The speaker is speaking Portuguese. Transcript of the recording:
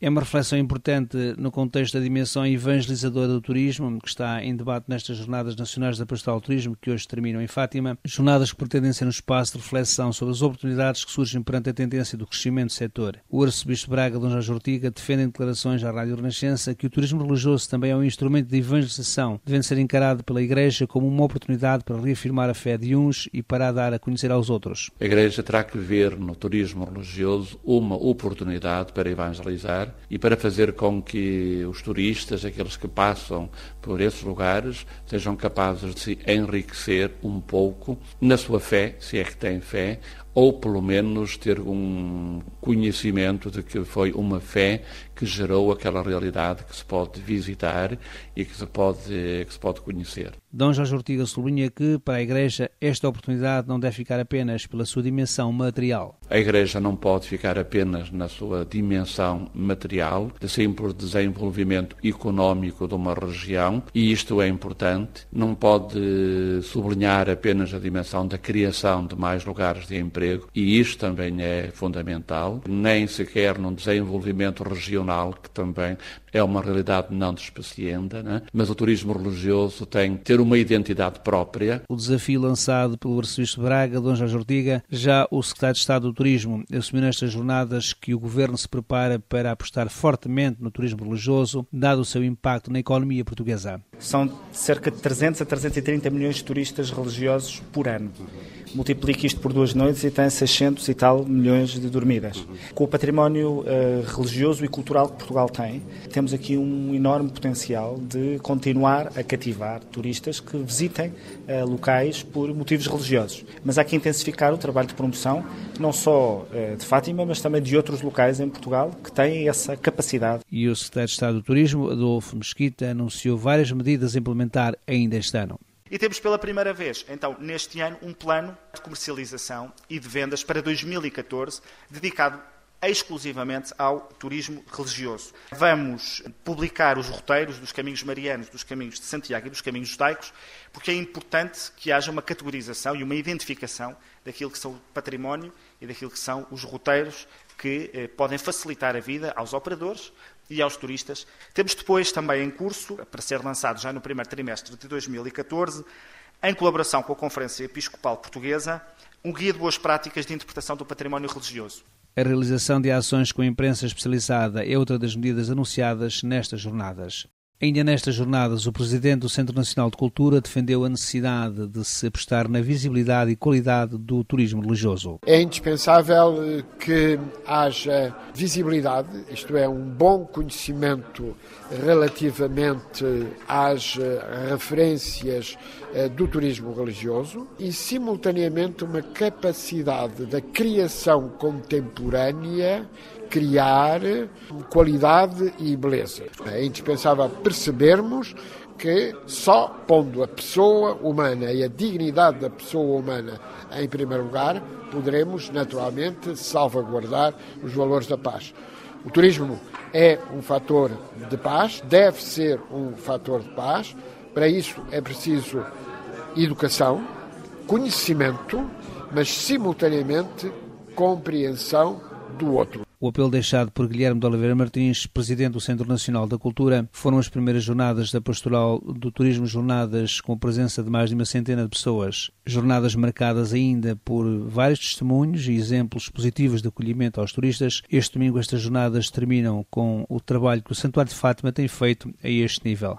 É uma reflexão importante no contexto da dimensão evangelizadora do turismo, que está em debate nestas Jornadas Nacionais da Pastoral do Turismo, que hoje terminam em Fátima. Jornadas que pretendem ser um espaço de reflexão sobre as oportunidades que surgem perante a tendência do crescimento do setor. O arcebispo de Braga, Dom Jorge Ortiga, defende em declarações à Rádio Renascença que o turismo religioso também é um instrumento de evangelização, devendo ser encarado pela Igreja como uma oportunidade para reafirmar a fé de uns e para a dar a conhecer aos outros. A Igreja terá que ver no turismo religioso uma oportunidade para evangelizar e para fazer com que os turistas, aqueles que passam por esses lugares, sejam capazes de se enriquecer um pouco na sua fé, se é que têm fé, ou pelo menos ter um conhecimento de que foi uma fé que gerou aquela realidade que se pode visitar e que se pode conhecer. Dom Jorge Ortiga sublinha que, para a Igreja, esta oportunidade não deve ficar apenas pela sua dimensão material. A Igreja não pode ficar apenas na sua dimensão material, de simples desenvolvimento económico de uma região, e isto é importante. Não pode sublinhar apenas a dimensão da criação de mais lugares de emprego, e isto também é fundamental, nem sequer num desenvolvimento regional, que também é uma realidade não despecienda, né? Mas o turismo religioso tem que ter uma identidade própria. O desafio lançado pelo arcebispo de Braga, Dom Jorge Ortiga, já o secretário de Estado do Turismo assumiu nestas jornadas que o governo se prepara para apostar fortemente no turismo religioso, dado o seu impacto na economia portuguesa. São cerca de 300 a 330 milhões de turistas religiosos por ano. Multiplique isto por 2 noites e tem 600 e tal milhões de dormidas. Com o património religioso e cultural que Portugal tem, temos aqui um enorme potencial de continuar a cativar turistas que visitem locais por motivos religiosos. Mas há que intensificar o trabalho de promoção, não só de Fátima, mas também de outros locais em Portugal que têm essa capacidade. E o secretário de Estado do Turismo, Adolfo Mesquita, anunciou várias medidas a implementar ainda este ano. E temos pela primeira vez, então, neste ano, um plano de comercialização e de vendas para 2014 dedicado exclusivamente ao turismo religioso. Vamos publicar os roteiros dos caminhos marianos, dos caminhos de Santiago e dos caminhos judaicos, porque é importante que haja uma categorização e uma identificação daquilo que são o património e daquilo que são os roteiros que podem facilitar a vida aos operadores e aos turistas. Temos depois também em curso, para ser lançado já no primeiro trimestre de 2014, em colaboração com a Conferência Episcopal Portuguesa, um guia de boas práticas de interpretação do património religioso. A realização de ações com a imprensa especializada é outra das medidas anunciadas nestas jornadas. Ainda nestas jornadas, o presidente do Centro Nacional de Cultura defendeu a necessidade de se apostar na visibilidade e qualidade do turismo religioso. É indispensável que haja visibilidade, isto é, um bom conhecimento relativamente às referências do turismo religioso e, simultaneamente, uma capacidade da criação contemporânea, criar qualidade e beleza. É indispensável percebermos que só pondo a pessoa humana e a dignidade da pessoa humana em primeiro lugar, poderemos naturalmente salvaguardar os valores da paz. O turismo é um fator de paz, deve ser um fator de paz. Para isso é preciso educação, conhecimento, mas simultaneamente compreensão do outro. O apelo deixado por Guilherme de Oliveira Martins, presidente do Centro Nacional da Cultura, foram as primeiras jornadas da Pastoral do Turismo, jornadas com a presença de mais de 100 de pessoas. Jornadas marcadas ainda por vários testemunhos e exemplos positivos de acolhimento aos turistas. Este domingo estas jornadas terminam com o trabalho que o Santuário de Fátima tem feito a este nível.